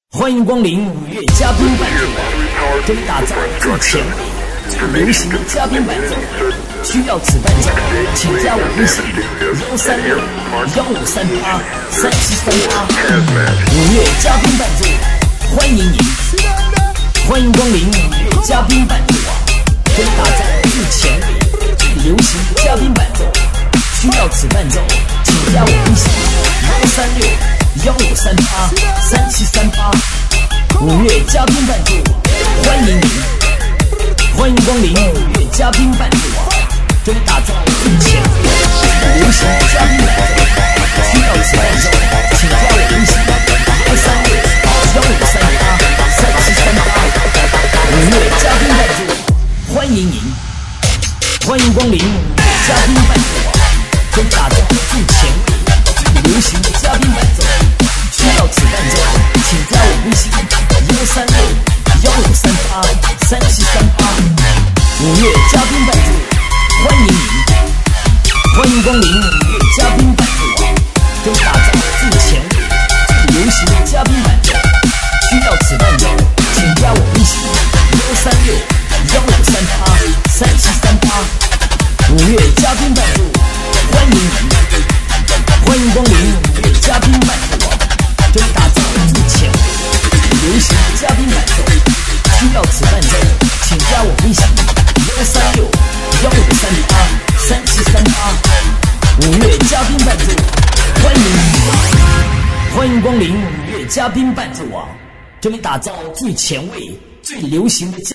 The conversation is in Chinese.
欢迎光临五月嘉宾伴奏网，跟打造最前卫、最流行的嘉宾伴奏。需要此伴奏，请加我微信136-1538-3738。五月嘉宾伴奏，欢迎您！欢迎光临五月嘉宾伴奏网，跟打造最前卫、最流行的嘉宾伴奏。需要此伴奏，请加我微信136-1538-3738。五月嘉宾伴奏，欢迎您！欢迎光临五月嘉宾伴奏网，跟打造最前卫、最流行的嘉宾伴奏。需要此伴奏，请加我微信136-1538-3738。五月嘉宾伴奏，欢迎您！欢迎光临五月嘉宾伴奏网，跟打造最前卫、最流行的嘉宾伴奏。需要此伴奏，请加我微信136-1538-3738。五月嘉宾伴奏，欢迎您！欢迎光临五月嘉宾伴奏网，跟打造最前卫、最流行的嘉宾伴奏。需要此伴奏，请加我微信136-1538-3738。五月嘉宾伴奏，欢迎您！欢迎光临五月嘉宾伴奏网，跟打造最前卫、最流行的嘉宾伴奏。需要此伴奏，请加我微信136-1538-3738。五月嘉宾伴奏，欢迎您！欢迎光临五月嘉宾伴奏网，跟打造最前卫、最流行的